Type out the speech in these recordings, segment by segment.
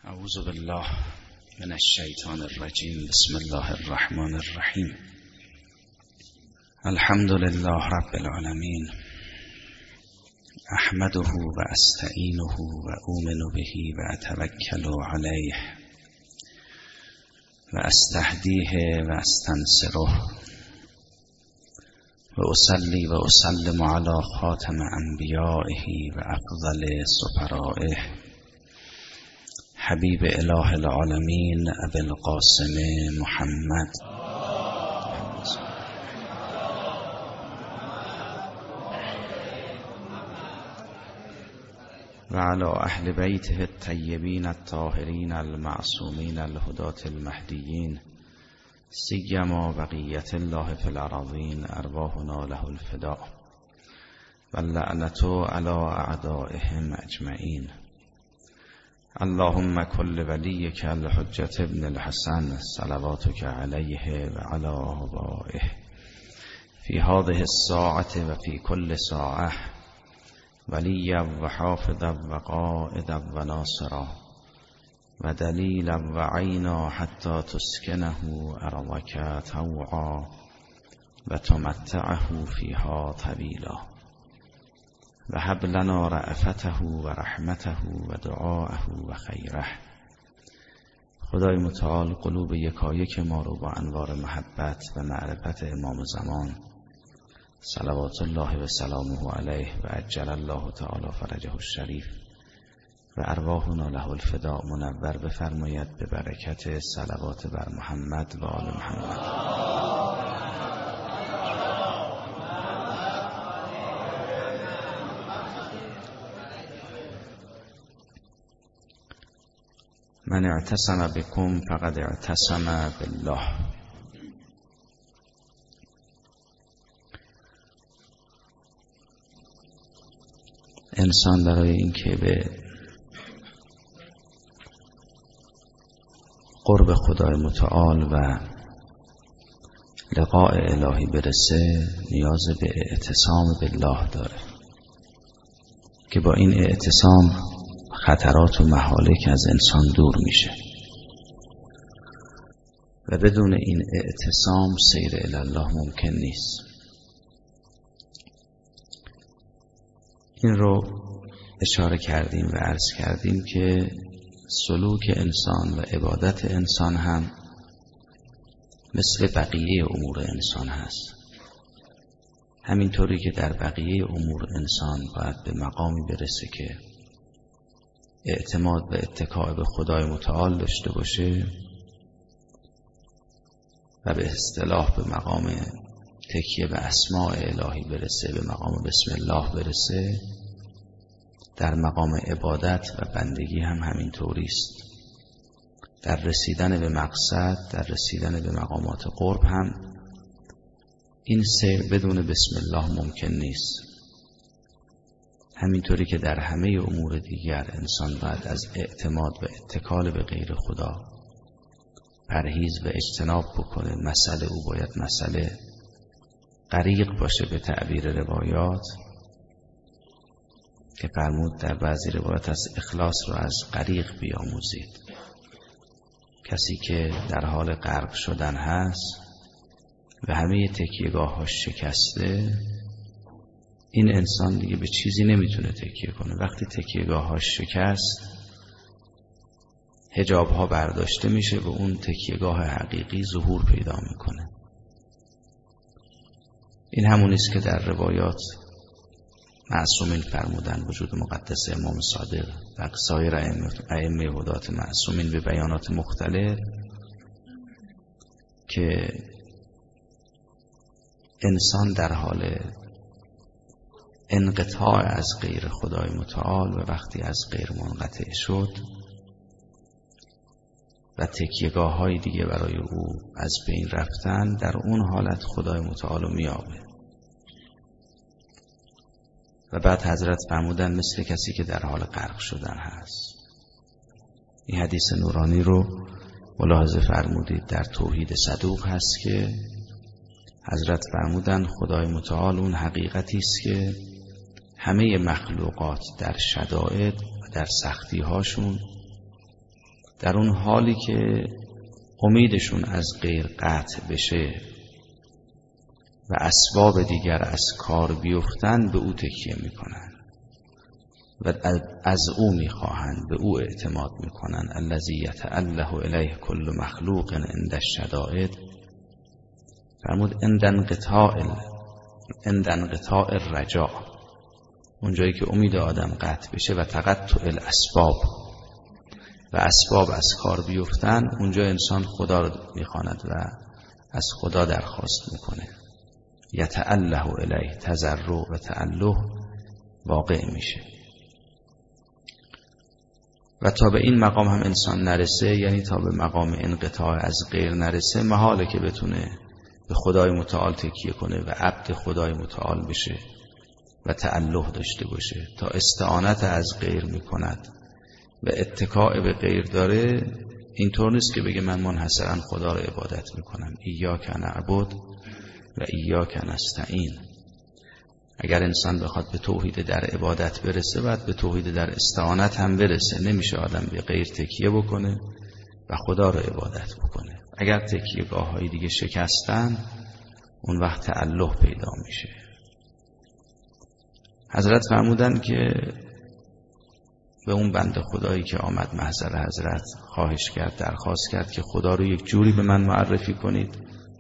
اعوذ بالله من الشیطان الرجیم. بسم الله الرحمن الرحیم. الحمد لله رب العالمین. احمده و استعینه و اؤمن به و اتوکل علیه و استهدیه و استنصره و اصلی و اسلم علی خاتم انبیائه و افضل سفرائه حبیب اله العالمین ابی القاسم محمد و علی اهل بیته الطیبین الطاهرین المعصومین الهداة المهدیین سیما بقیة الله فی الارضین ارواحنا له الفداء و اللعنة علی اعدائهم اجمعین. اللهم كل وليك الحجة ابن الحسن صلواتك عليه وعلى آبائه في هذه الساعة وفي كل ساعة وليا وحافظا وقائدا وناصرا ودليلا وعينا حتى تسكنه أرضك طوعا وتمتعه فيها طويلا و هب لنا رأفته و رحمته و دعاءه و خیره. خدای متعال قلوب یکایک ما رو با انوار محبت و معرفت امام زمان صلوات الله و سلامه علیه و عجل الله تعالی فرجه الشریف و ارواحنا له الفداء منور بفرماید به برکت صلوات بر محمد و آل محمد. من اعتصم بكم فقد اعتصم بالله. انسان برای اینکه به قرب خدای متعال و لقاء الهی برسه نیاز به اعتصام بالله داره که با این اعتصام خطرات و مهالک از انسان دور میشه و بدون این اعتصام سیر الی الله ممکن نیست. این رو اشاره کردیم و عرض کردیم که سلوک انسان و عبادت انسان هم مثل بقیه امور انسان هست. همینطوری که در بقیه امور انسان باید به مقامی برسه که اعتماد و اتکاء به خدای متعال داشته باشه و به اصطلاح به مقام تکیه به اسماء الهی برسه، به مقام بسم الله برسه، در مقام عبادت و بندگی هم همینطوری است. در رسیدن به مقصد، در رسیدن به مقامات قرب هم این سیر بدون بسم الله ممکن نیست. همینطوری که در همه امور دیگر انسان باید از اعتماد و اتکال به غیر خدا پرهیز و اجتناب بکنه. مسئله او باید مسئله غریق باشه به تعبیر روایات که فرمود در بعضی روایات از اخلاص رو از غریق بیاموزید. کسی که در حال غرق شدن هست و همه تکیه‌گاه‌هاش شکسته، این انسان دیگه به چیزی نمیتونه تکیه کنه. وقتی تکیه‌گاه‌هاش شکست، حجاب‌ها برداشته میشه و اون تکیه‌گاه حقیقی ظهور پیدا میکنه. این همون است که در روایات معصومین فرمودن، وجود مقدس امام صادق و سایر ائمه هدات معصومین به بیانات مختلف، که انسان در حال انقطاع از غیر خدای متعال و وقتی از غیر منقطع شد و تکیه‌گاه های دیگه برای او از بین رفتن، در اون حالت خدای متعال رو میابه. و بعد حضرت فرمودن مثل کسی که در حال غرق شدن هست. این حدیث نورانی رو ملاحظه فرمودید در توحید صدوق هست که حضرت فرمودن خدای متعال اون حقیقتی است که همه مخلوقات در شدائد و در سختی هاشون در اون حالی که امیدشون از غیر قطع بشه و اسباب دیگر از کار بیفتن به او تکیه میکنن و از او میخواهند، به او اعتماد میکنن. الذی یتأله الیه کل مخلوق عند الشدائد. فرمود عند انقطاع الرجاء، اونجایی که امید آدم قطع بشه و تقطع الاسباب و اسباب از کار بیفتن، اونجا انسان خدا رو میخواند و از خدا درخواست میکنه. یتأله الیه، تضرع و تأله واقع میشه. و تا به این مقام هم انسان نرسه، یعنی تا به مقام انقطاع از غیر نرسه، محاله که بتونه به خدای متعال تکیه کنه و عبد خدای متعال بشه و تأله داشته باشه. تا استعانت از غیر میکند و اتکاء به غیر داره، اینطور نیست که بگه من منحصرا خدا رو عبادت میکنم. ایاک نعبد و ایاک نستعین. اگر انسان بخواد به توحید در عبادت برسه، باید به توحید در استعانت هم برسه. نمیشه آدم به غیر تکیه بکنه و خدا رو عبادت بکنه. اگر تکیه‌گاه های دیگه شکستن، اون وقت تأله پیدا میشه. حضرت فرمودن که به اون بنده خدایی که آمد محضر حضرت خواهش کرد، درخواست کرد که خدا رو یک جوری به من معرفی کنید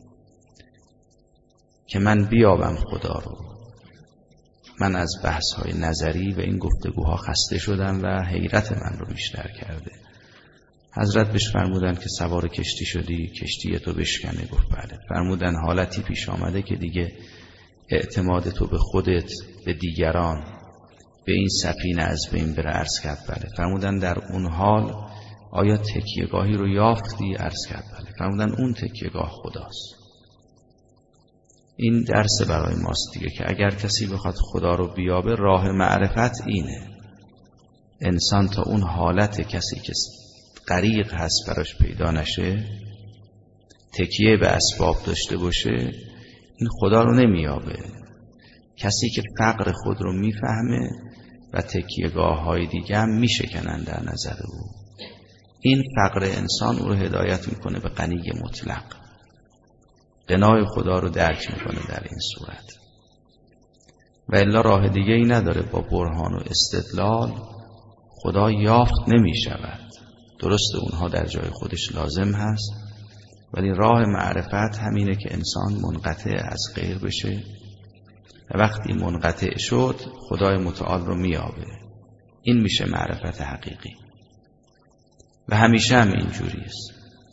که من بیابم خدا رو. من از بحث‌های نظری و این گفتگوها خسته شدم و حیرت من رو بیشتر کرده. حضرت بهش فرمودن که سوار کشتی شدی، کشتی تو بشکنه. گفت بله. فرمودن حالتی پیش آمده که دیگه اعتماد تو به خودت، به دیگران، به این سفینه از بین بره. عرض کرد بله. فرمودن در اون حال آیا تکیه‌گاهی رو یافتی؟ عرض کرد بله. فرمودن اون تکیه‌گاه خداست. این درس برای ماست دیگه که اگر کسی بخواد خدا رو بیابه، راه معرفت اینه. انسان تا اون حالت کسی که غریق هست براش پیدا نشه، تکیه به اسباب داشته باشه، این خدا رو نمیابه. کسی که فقر خود رو میفهمه و تکیه‌گاه های دیگه هم میشکنن در نظر او، این فقر انسان او رو هدایت میکنه به غنی مطلق. غنای خدا رو درک میکنه در این صورت. و الا راه دیگه ای نداره. با برهان و استدلال خدا یافت نمیشود. درست اونها در جای خودش لازم هست، ولی راه معرفت همینه که انسان منقطع از غیر بشه و وقتی منقطع شد خدای متعال رو میابه. این میشه معرفت حقیقی و همیشه هم اینجوری است.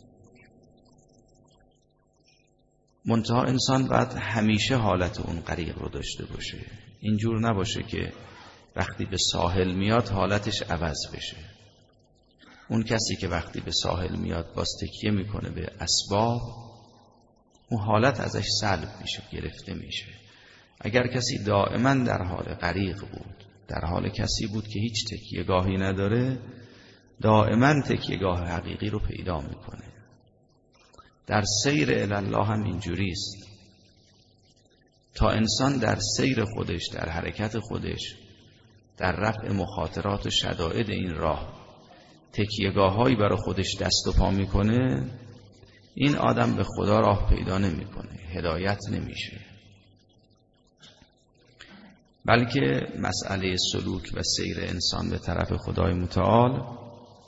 منتها انسان باید همیشه حالت اون غریق رو داشته باشه. اینجور نباشه که وقتی به ساحل میاد حالتش عوض بشه. اون کسی که وقتی به ساحل میاد باز تکیه میکنه به اسباب، اون حالت ازش سلب میشه، گرفته میشه. اگر کسی دائما در حال غریق بود، در حال کسی بود که هیچ تکیه‌گاهی نداره، دائما تکیه‌گاه حقیقی رو پیدا میکنه. در سیر الی الله هم اینجوری است. تا انسان در سیر خودش، در حرکت خودش، در رفع مخاطرات و شدائد این راه تکیه‌گاه‌هایی برای خودش دست و پا میکنه، این آدم به خدا راه پیدا نمیکنه، هدایت نمیشه. بلکه مسئله سلوک و سیر انسان به طرف خدای متعال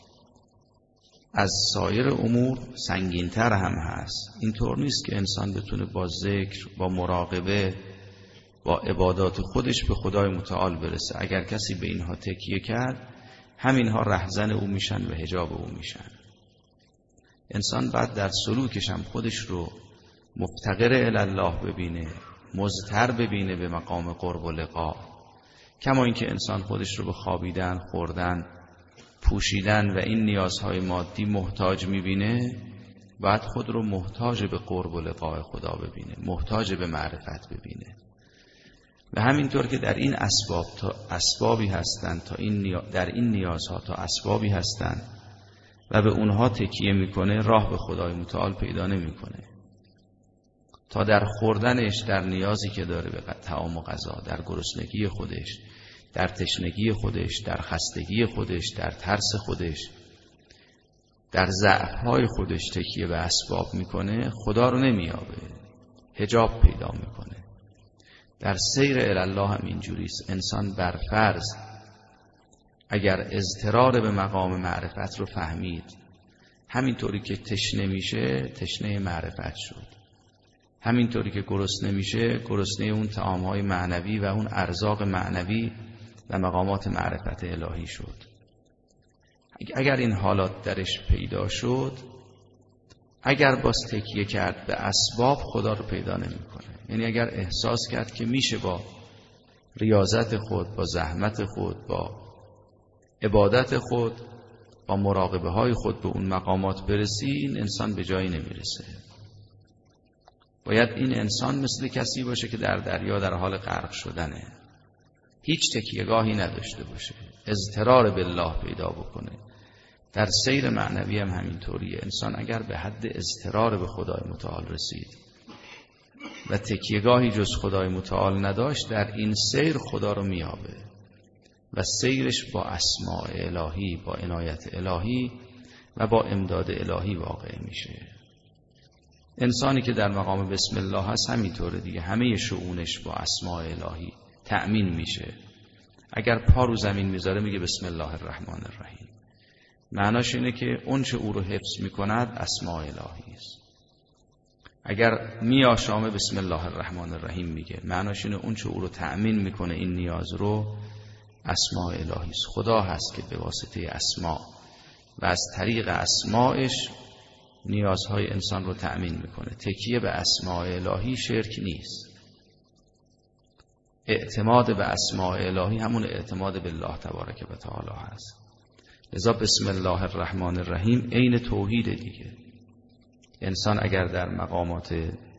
از سایر امور سنگین‌تر هم هست. اینطور نیست که انسان بتونه با ذکر، با مراقبه، با عبادات خودش به خدای متعال برسه. اگر کسی به اینها تکیه کرد، همینها رهزن او میشن و حجاب او میشن. انسان بعد در سلوکش هم خودش رو مفتقر الی الله ببینه، مضطر ببینه به مقام قرب و لقا. کما اینکه انسان خودش رو به خوابیدن، خوردن، پوشیدن و این نیازهای مادی محتاج میبینه، بعد خود رو محتاج به قرب و لقاء خدا ببینه، محتاج به معرفت ببینه. و همینطور که در این اسباب تا اسبابی هستند، در این نیازها تا اسبابی هستند و به اونها تکیه میکنه، راه به خدای متعال پیدا نمیکنه. تا در خوردنش، در نیازی که داره به طعام و غذا، در گرسنگی خودش، در تشنگی خودش، در خستگی خودش، در ترس خودش، در ضعف‌های خودش تکیه به اسباب میکنه، خدا رو نمیابه، حجاب پیدا میکنه. در سیر الله هم اینجوریست. انسان بر فرض اگر اضطرار به مقام معرفت رو فهمید، همینطوری که تشنه میشه تشنه معرفت شد، همینطوری که گرسنه میشه گرسنه اون طعام‌های معنوی و اون ارزاق معنوی و مقامات معرفت الهی شد. اگر این حالات درش پیدا شد، اگر باز تکیه کرد به اسباب، خدا رو پیدا نمی‌کنه. یعنی اگر احساس کرد که میشه با ریاضت خود، با زحمت خود، با عبادت خود، با مراقبه های خود به اون مقامات برسی، این انسان به جایی نمیرسه. باید این انسان مثل کسی باشه که در دریا در حال غرق شدنه، هیچ تکیه‌گاهی نداشته باشه، اضطرار بالله پیدا بکنه. در سیر معنوی هم همینطوریه. انسان اگر به حد اضطرار به خدای متعال رسید و تکیه‌گاهی جز خدای متعال نداشت، در این سیر خدا رو میابه و سیرش با اسماء الهی، با عنایت الهی و با امداد الهی واقع میشه. انسانی که در مقام بسم الله هست همینطوره دیگه، همه شؤونش با اسماء الهی تأمین میشه. اگر پا رو زمین میذاره میگه بسم الله الرحمن الرحیم. معناش اینه که اون چه او رو حفظ میکند اسماء الهی است. اگر میآشامه بسم الله الرحمن الرحیم میگه، معناش اینه اون چه او رو تأمین میکنه این نیاز رو اسماء الهی است. خدا هست که به واسطه اسماء و از طریق اسماءش نیازهای انسان رو تأمین میکنه. تکیه به اسماء الهی شرک نیست. اعتماد به اسماء الهی همون اعتماد به الله تبارک و تعالی هست. لذا بسم الله الرحمن الرحیم عین توحید دیگه. انسان اگر در مقامات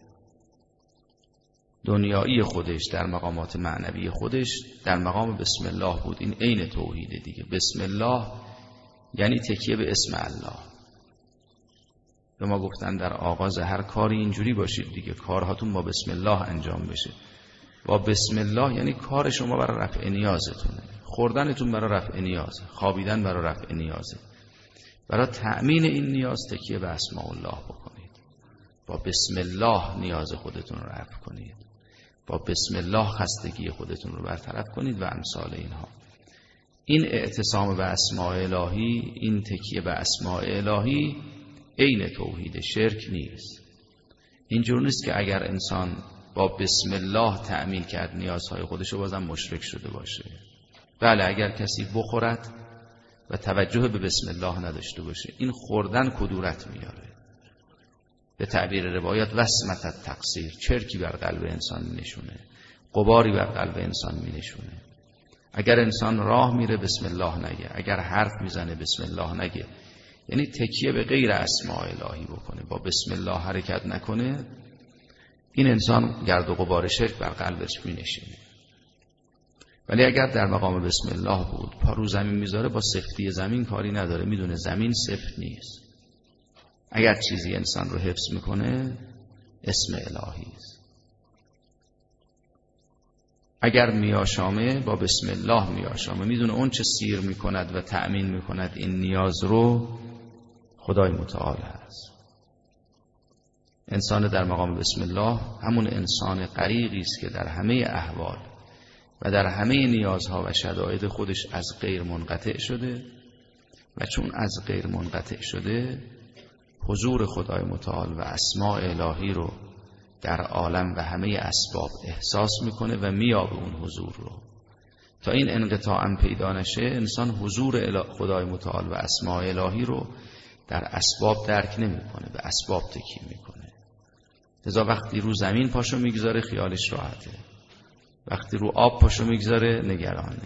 دنیایی خودش، در مقامات معنوی خودش در مقام بسم الله بود، این عین توحید دیگه. بسم الله یعنی تکیه به اسم الله. به ما گفتن در آغاز هر کاری اینجوری باشید دیگه، کارهاتون با بسم الله انجام بشه. با بسم الله یعنی کار شما برای رفع نیازتونه، خوردنتون برای رفع نیازه، خوابیدن برای رفع نیازه. برای تأمین این نیاز تکیه به اسماء الله بکنید. با بسم الله نیاز خودتون رو رفع کنید. با بسم الله خستگی خودتون رو برطرف کنید و امثال اینها. این اعتصام به اسماء الهی، این تکیه به اسماء الهی عین توحید، شرک نیست. اینجور نیست که اگر انسان با بسم الله تأمین کرد نیازهای خودشو بازم مشرک شده باشه. بله، اگر کسی بخورد و توجه به بسم الله نداشته باشه، این خوردن کدورت میاره. به تعبیر روایات وسمت تقصیر، چرکی بر قلب انسان می نشونه، غباری بر قلب انسان می نشونه. اگر انسان راه میره بسم الله نگه، اگر حرف میزنه بسم الله نگه، یعنی تکیه به غیر اسماء الهی بکنه، با بسم الله حرکت نکنه، این انسان گرد و غبار شرک بر قلبش می نشینه. ولی اگر در مقام بسم الله بود، پا رو زمین میذاره، با سفتی زمین کاری نداره، میدونه زمین سفت نیست. اگر چیزی انسان رو حفظ میکنه اسم الهی است. اگر میاشامه با بسم الله میاشامه، میدونه اون چه سیر میکند و تأمین میکند این نیاز رو خدای متعال هست. انسان در مقام بسم الله همون انسان غریقی است که در همه احوال و در همه نیازها و شدائد خودش از غیر منقطع شده و چون از غیر منقطع شده حضور خدای متعال و اسماء الهی رو در عالم و همه اسباب احساس میکنه و میابه اون حضور رو. تا این انقطاع هم پیدا نشه، انسان حضور خدای متعال و اسماء الهی رو در اسباب درک نمیکنه، به اسباب تکیه میکنه. لذا وقتی رو زمین پاشو میگذاره خیالش راحته، وقتی رو آب پاشو میگذاره نگرانه.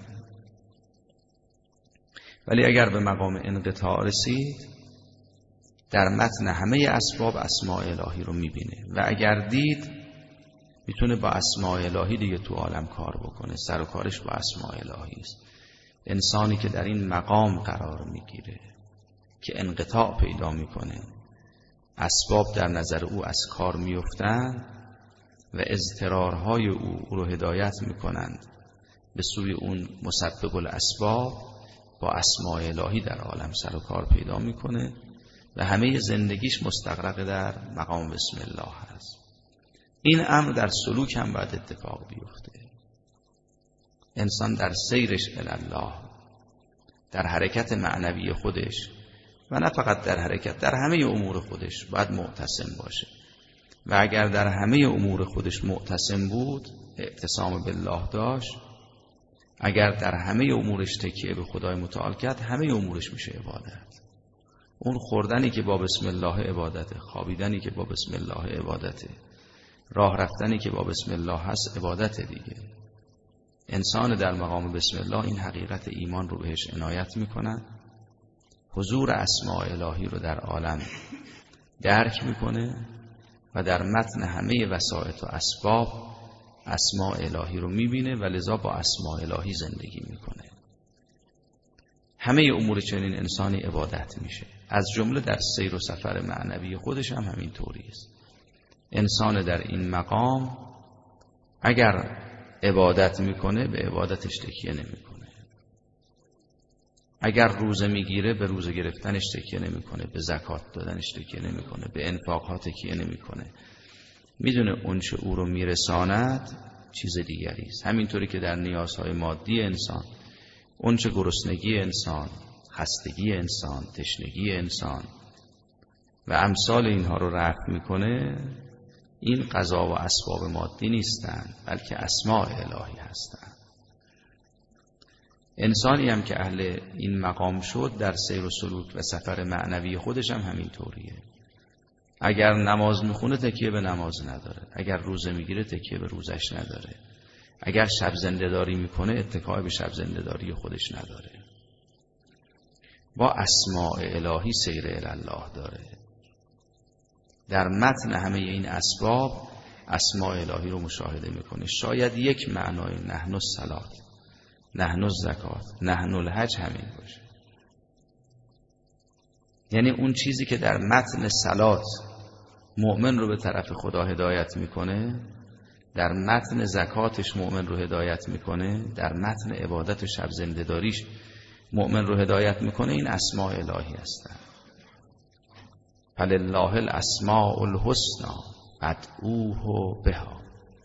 ولی اگر به مقام انقطاع رسید، در متن همه اسباب اسماء الهی رو میبینه و اگر دید میتونه با اسماء الهی دیگه تو عالم کار بکنه. سر و کارش با اسماء الهی است. انسانی که در این مقام قرار میگیره که انقطاع پیدا میکنه، اسباب در نظر او از کار میفتن و اضطرارهای او رو هدایت میکنند به سوی اون مسبب الاسباب، با اسماء الهی در عالم سر و کار پیدا میکنه و همه زندگیش مستغرق در مقام بسم الله هست. این امر در سلوک هم باید اتفاق بیفته. انسان در سیرش الی الله، در حرکت معنوی خودش و نه فقط در حرکت، در همه امور خودش باید معتصم باشه. و اگر در همه امور خودش معتصم بود، اعتصام بالله داشت، اگر در همه امورش تکیه به خدای متعال کرد، همه امورش میشه عبادت. اون خوردنی که با بسم الله عبادته، خوابیدنی که با بسم الله عبادته، راه رفتنی که با بسم الله هست عبادت دیگه. انسان در مقام بسم الله این حقیقت ایمان رو بهش عنایت میکنن، حضور اسماء الهی رو در عالم درک میکنه و در متن همه وسائط و اسباب اسماء الهی رو میبینه و لذا با اسماء الهی زندگی میکنه. همه امور چنین انسانی عبادت میشه، از جمله در سیر و سفر معنوی خودش هم همین طوری است. انسان در این مقام اگر عبادت میکنه به عبادتش تکیه نمیکنه، اگر روزه میگیره به روزه گرفتنش تکیه نمیکنه، به زکات دادنش تکیه نمیکنه، به انفاقها تکیه نمیکنه. میدونه اون چه او رو میرساند چیز دیگری است. همینطوری که در نیازهای مادی انسان، اون چه گرسنگی انسان، خستگی انسان، تشنگی انسان و امثال اینها رو رفع میکنه، این قضا و اسباب مادی نیستند، بلکه اسماء الهی هستند. انسانی هم که اهل این مقام شد در سیر و سلوک و سفر معنوی خودش هم همین طوریه. اگر نماز میخونه تکیه به نماز نداره، اگر روزه میگیره تکیه به روزش نداره، اگر شب زنده‌داری میکنه اتکا به شب زنده‌داری خودش نداره. با اسماء الهی سیر الی الله داره. در متن همه این اسباب اسماء الهی رو مشاهده میکنه. شاید یک معنای نحن الصلات، نحن الزکات، نحن الحج همین باشه. یعنی اون چیزی که در متن صلات مؤمن رو به طرف خدا هدایت میکنه، در متن زکاتش مؤمن رو هدایت میکنه، در متن عبادت و شب زنده‌داریش مؤمن رو هدایت میکنه، این اسماء الهی هستند. فلله الاسماء الحسنی فادعوه بها.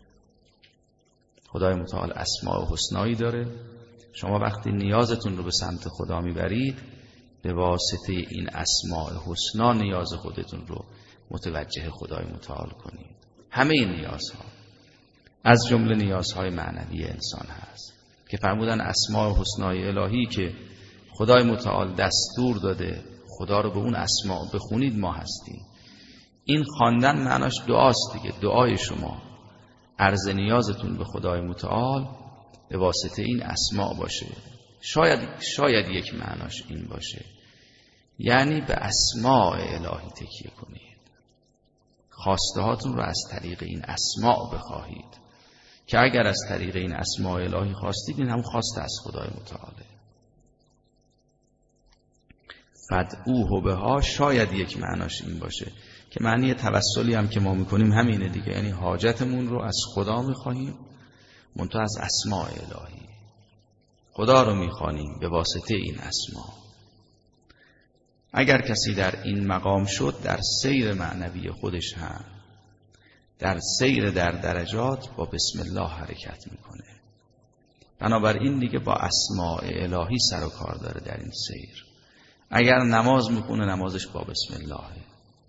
خدای متعال اسماء حسنایی داره. شما وقتی نیازتون رو به سمت خدا میبرید، به واسطه این اسماء حسنا نیاز خودتون رو متوجه خدای متعال کنید. همه این نیازها از جمله نیازهای معنوی انسان هست که فرمودن اسماء حسنای الهی که خدای متعال دستور داده خدا رو به اون اسماء بخونید ما هستیم. این خواندن معناش دعاست دیگه. دعای شما عرض نیازتون به خدای متعال به واسطه این اسماء باشه. شاید یک معناش این باشه، یعنی به اسماء الهی تکیه کنید، خواسته هاتون رو از طریق این اسماء بخواهید که اگر از طریق این اسماء الهی خواستید، این هم خواسته از خدای متعاله. فادعوه بها شاید یک معناش این باشه که معنی توسلی هم که ما میکنیم همینه دیگه، یعنی حاجتمون رو از خدا میخواهیم منتها از اسماء الهی. خدا رو میخوانیم به واسطه این اسما. اگر کسی در این مقام شد، در سیر معنوی خودش هم در سیر در درجات با بسم الله حرکت میکنه. بنابراین دیگه با اسماء الهی سر و کار داره در این سیر. اگر نماز میخونه نمازش با بسم الله،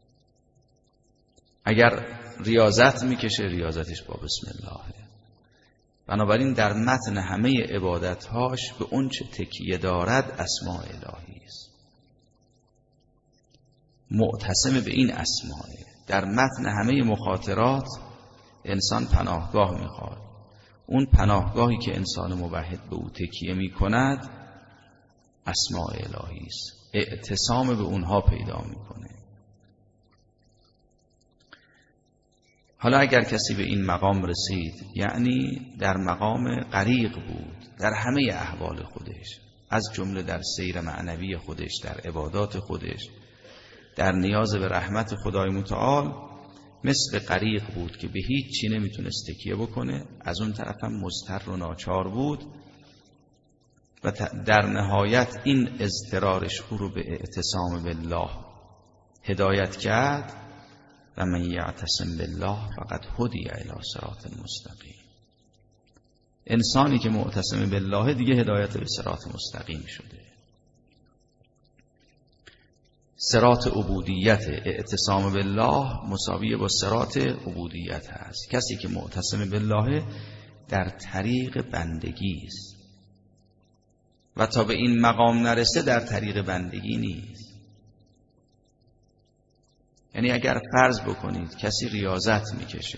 اگر ریاضت میکشه ریاضتش با بسم الله. بنابراین در متن همه عبادتهاش به اون چه تکیه دارد اسماء الهی است. معتصم به این اسماء. در متن همه مخاطرات انسان پناهگاه میخواد. اون پناهگاهی که انسان موحد به او تکیه میکند اسماء الهی است. اعتصام به اونها پیدا میکنه. حالا اگر کسی به این مقام رسید، یعنی در مقام غریق بود در همه احوال خودش، از جمله در سیر معنوی خودش، در عبادات خودش، در نیاز به رحمت خدای متعال، مثل غریق بود که به هیچ چی نمیتونست تکیه بکنه، از اون طرف هم مضطر و ناچار بود و در نهایت این اضطرارش او رو به اعتصام بالله هدایت کرد و من یعتصم بالله فقد هدی الی صراط مستقیم. انسانی که معتصم بالله دیگه هدایت به صراط مستقیم شده. صراط عبودیت، اعتصام بالله مساوی با صراط عبودیت هست. کسی که معتصم بالله در طریق بندگی است و تا به این مقام نرسه در طریق بندگی نیست. یعنی اگر فرض بکنید کسی ریاضت میکشه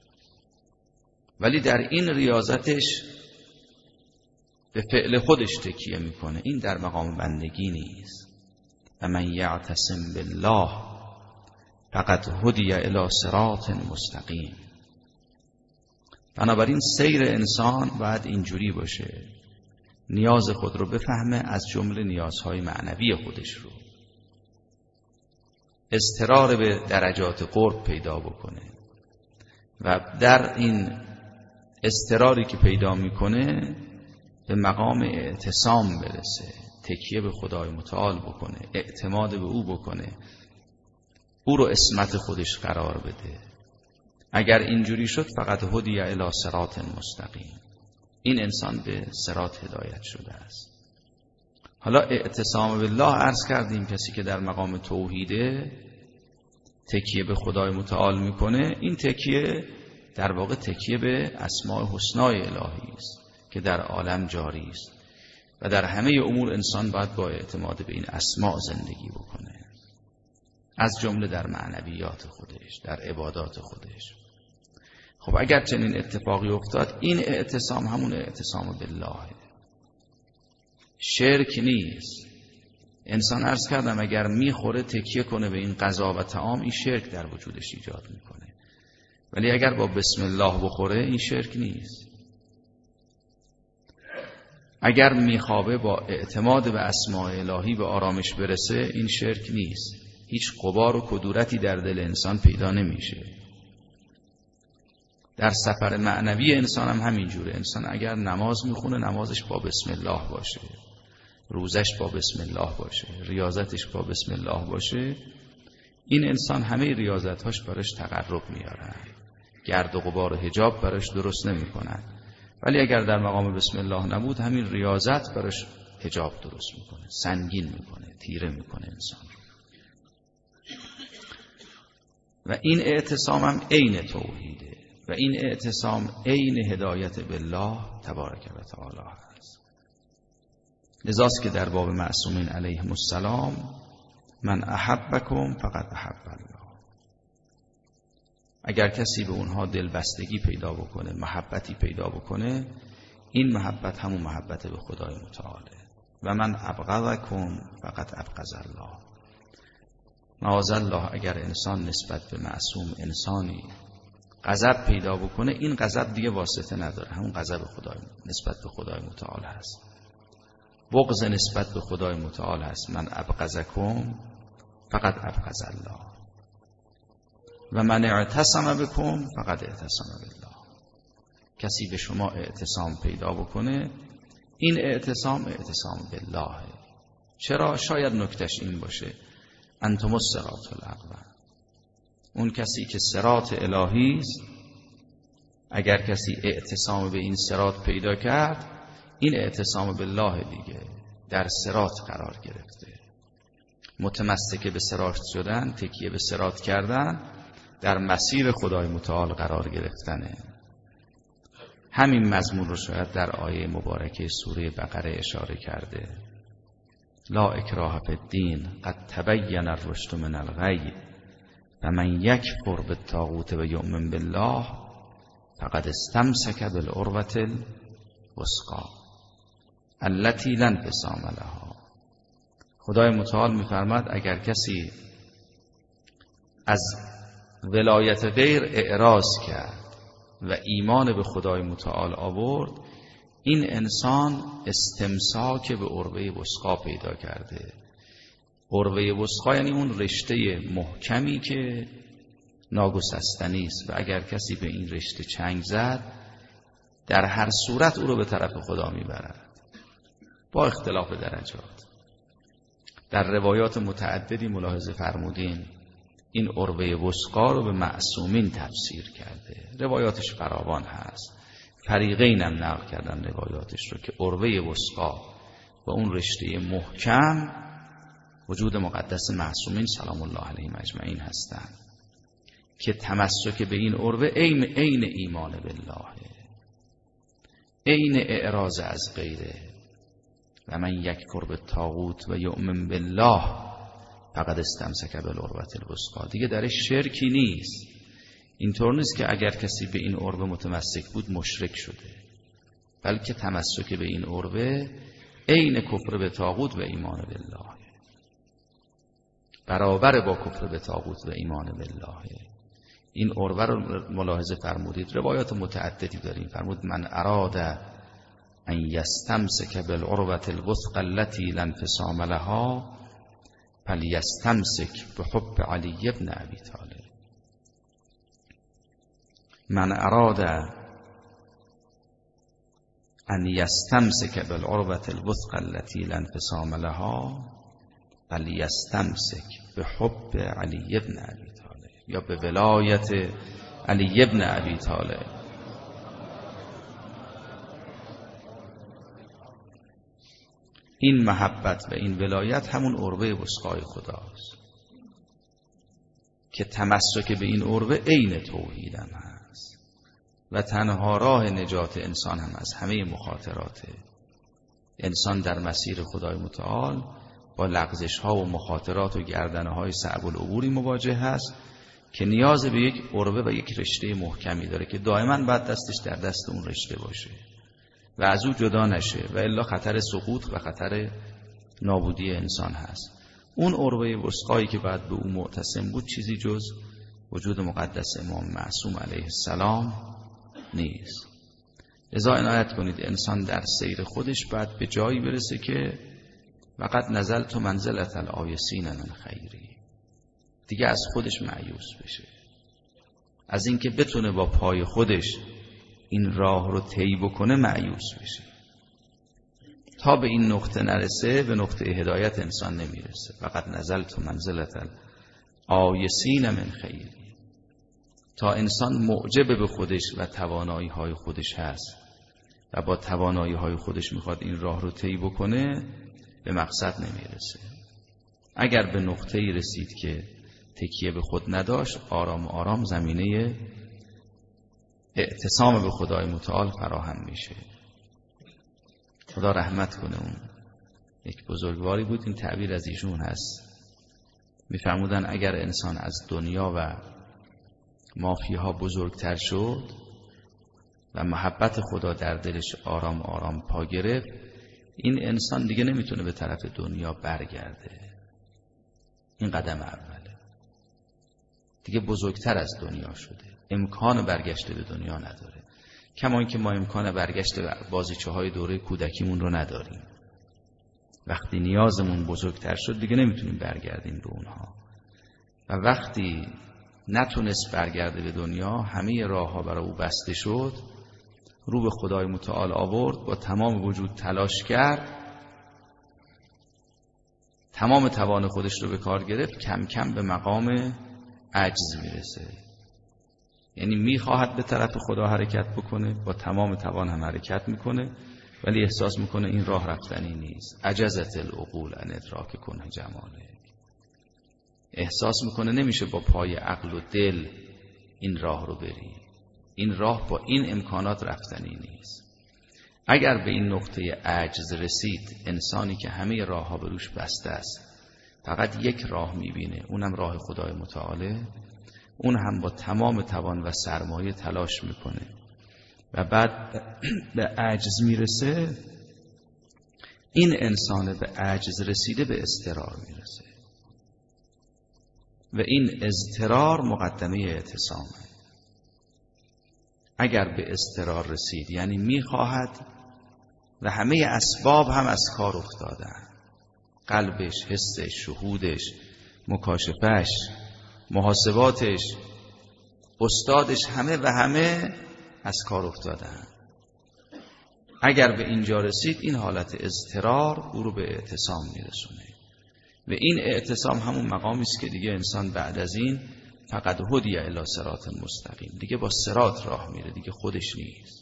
ولی در این ریاضتش به فعل خودش تکیه میکنه، این در مقام بندگی نیست. و من یعتصم بالله فقد هدی الی صراط مستقیم. بنابراین سیر انسان باید اینجوری باشه، نیاز خود رو بفهمه، از جمله نیازهای معنوی خودش رو، اضطرار به درجات قرب پیدا بکنه و در این اضطراری که پیدا میکنه به مقام اعتصام برسه، تکیه به خدای متعال بکنه، اعتماد به او بکنه، او رو عصمت خودش قرار بده. اگر اینجوری شد فقط هدی الی صراط مستقیم، این انسان به صراط هدایت شده است. حالا اعتصام بالله عرض کردیم کسی که در مقام توحیده تکیه به خدای متعال میکنه، این تکیه در واقع تکیه به اسماء حسنای الهی است که در عالم جاری است و در همه امور انسان باید با اعتماد به این اسماء زندگی بکنه، از جمله در معنویات خودش، در عبادات خودش. خب اگر چنین اتفاقی افتاد، این اعتصام همون اعتصام بالله، شرک نیست. انسان عرض کردم اگر میخوره تکیه کنه به این غذا و طعام، این شرک در وجودش ایجاد میکنه، ولی اگر با بسم الله بخوره این شرک نیست. اگر میخوابه با اعتماد به اسماء الهی به آرامش برسه، این شرک نیست. هیچ غبار و کدورتی در دل انسان پیدا نمیشه. در سفر معنوی انسان هم همینجوره. انسان اگر نماز میخونه نمازش با بسم الله باشه، روزش با بسم الله باشه، ریاضتش با بسم الله باشه، این انسان همه ریاضتهاش براش تقرب میارن، گرد و غبار و حجاب براش درست نمیکنن. ولی اگر در مقام بسم الله نبود، همین ریاضت براش حجاب درست میکنه، سنگین میکنه، تیره میکنه انسان رو. و این اعتصام هم عین توحیده و این اعتصام عین هدایت بالله تبارک و تعالی هست. لذاست که در باب معصومین علیهم السلام من احبکم فقد احب الله، اگر کسی به اونها دلبستگی پیدا بکنه، محبتی پیدا بکنه، این محبت همون محبت به خدای متعاله. و من ابغضکم فقد ابغض الله. معاذالله اگر انسان نسبت به معصوم انسانی غضب پیدا بکنه، این غضب دیگه واسطه نداره، همون غضب خدای نسبت به خدای متعال هست. بغض نسبت به خدای متعال هست. من ابغضکم فقد ابغض الله و من اعتصم بکم فقد اعتصم بالله. کسی به شما اعتصام پیدا بکنه، این اعتصام بالله. چرا؟ شاید نکتش این باشه انتم الصراط الاقوم. اون کسی که صراط الهی است، اگر کسی اعتصام به این صراط پیدا کرد، این اعتصام بالله دیگه، در صراط قرار گرفته. متمسک به صراط شدن، تکیه به صراط کردن، در مسیر خدای متعال قرار گرفتنه. همین مضمون رو شاید در آیه مبارکه سوره بقره اشاره کرده. لا اکراه فی الدین قد تبین الرشد من الغی و من یکفر بالطاغوت و یؤمن بالله فقد استمسک بالعروة الوثقی التي لا انفصام لها. خدای متعال می‌فرماید اگر کسی از ولایت غیر اعراض کرد و ایمان به خدای متعال آورد، این انسان استمساک به عروه وثقا پیدا کرده. عروه وثقا یعنی اون رشته محکمی که ناگسستنی است و اگر کسی به این رشته چنگ زد، در هر صورت او رو به طرف خدا میبرد، با اختلاف درجات. در روایات متعددی ملاحظه فرمودین این عروه وثقا رو به معصومین تفسیر کرده. روایاتش فراوان هست، فریقین هم نقل کردن روایاتش رو که عروه وثقا و اون رشته محکم وجود مقدس معصومین سلام الله علیهم اجمعین هستند که تمسک به این عروه عین ایمان بالله، عین اعراض از غیره. و من یکفر بالطاغوت و یؤمن بالله فقد استمسک بالعروة الوثقی. دیگه درش شرکی نیست. اینطور نیست که اگر کسی به این عروه متمسک بود مشرک شده، بلکه تمسک به این عروه عین کفر به طاغوت و ایمان بالله، برابر با کفر به طاغوت و ایمان بالله. این عروه رو ملاحظه فرمودید، روایات متعددی داریم. فرمود من اراد ان یستمسک بالعروة الوثقی التي لا انفصام لها فلیستمسک بحب علی بن ابی طالب. من اراد ان یستمسک بالعروة الوثقی التي لا انفصام لها فلیستمسک بحب علی بن ابی طالب، یا به ولایت علی بن ابی طالب. این محبت و این ولایت همون عروه وثقای خداست که تمسک به این عروه عین توحید هم هست و تنها راه نجات انسان هم از همه مخاطراته. انسان در مسیر خدای متعال با لغزش ها و مخاطرات و گردنه های صعب العبوری مواجه هست که نیاز به یک عروه و یک رشته محکمی داره که دائما باید دستش در دست اون رشته باشه و از او جدا نشه، و الا خطر سقوط و خطر نابودی انسان هست. اون عروه وثقایی که بعد به او معتصم بود چیزی جز وجود مقدس امام معصوم علیه السلام نیست. لذا عنایت کنید انسان در سیر خودش بعد به جایی برسه که وقد نزلت منزلة الآیسین من خیری، دیگه از خودش مایوس بشه، از اینکه بتونه با پای خودش این راه رو طی بکنه مایوس بشه. تا به این نقطه نرسه به نقطه هدایت انسان نمیرسه. فقط نزلت منزلة الآیسین من خیری. تا انسان معجب به خودش و توانایی های خودش هست و با توانایی های خودش میخواد این راه رو طی بکنه به مقصد نمیرسه. اگر به نقطه‌ای رسید که تکیه به خود نداشت، آرام آرام زمینه اعتصام به خدای متعال فراهم میشه. خدا رحمت کنه. اون یک بزرگواری بود، این تعبیر از ایشون هست، میفرمودن اگر انسان از دنیا و مافیها بزرگتر شد و محبت خدا در دلش آرام آرام پا گرفت، این انسان دیگه نمیتونه به طرف دنیا برگرده. این قدم اوله. دیگه بزرگتر از دنیا شده، امکان برگشت به دنیا نداره. کما اینکه ما امکان برگشت به بازیچه‌های دوره کودکیمون رو نداریم. وقتی نیازمون بزرگتر شد دیگه نمیتونیم برگردیم به اونها، و وقتی نتونست برگرده به دنیا، همه راه‌ها برای او بسته شد، رو به خدای متعال آورد، با تمام وجود تلاش کرد، تمام توان خودش رو به کار گرفت، کم کم به مقام عجز میرسه. یعنی میخواهد به طرف خدا حرکت بکنه، با تمام توان هم حرکت میکنه، ولی احساس میکنه این راه رفتنی نیست. عجزت العقول ان ادراک کنه جماله. احساس میکنه نمیشه با پای عقل و دل این راه رو بری. این راه با این امکانات رفتنی نیست. اگر به این نقطه عجز رسید انسانی که همه راه ها به روش بسته است، فقط یک راه میبینه، اونم راه خدای متعاله، اون هم با تمام توان و سرمایه تلاش میکنه و بعد به عجز میرسه، این انسان به عجز رسیده به اضطرار میرسه و این اضطرار مقدمه اعتصامه. اگر به اضطرار رسید یعنی میخواهد و همه اسباب هم از کار افتادن، قلبش، حسش، شهودش، مکاشفش، محاسباتش، استادش، همه از کار افتادن. اگر به اینجا رسید این حالت اضطرار او رو به اعتصام میرسونه و این اعتصام همون مقامی است که دیگه انسان بعد از این فقط هدی الی صراط مستقیم، دیگه با صراط راه میره، دیگه خودش نیست.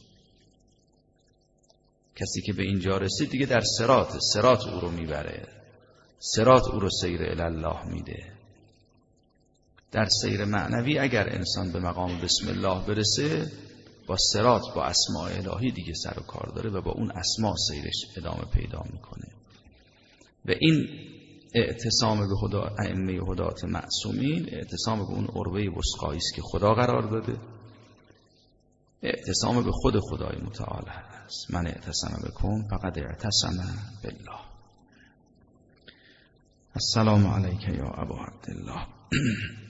کسی که به اینجا رسید دیگه در صراط او رو میبره، صراط او رو سیر الی الله میده. در سیر معنوی اگر انسان به مقام بسم الله برسه، با صراط، با اسماء الهی دیگه سر و کار داره و با اون اسماء سیرش ادامه پیدا میکنه. و این اعتصام به ائمه هدات معصومین، اعتصام به اون عروه وثقایی است که خدا قرار داده، اعتصام به خود خدای متعال است. من اعتصم بکم فقد اعتصم بالله. السلام علیک یا ابا عبدالله.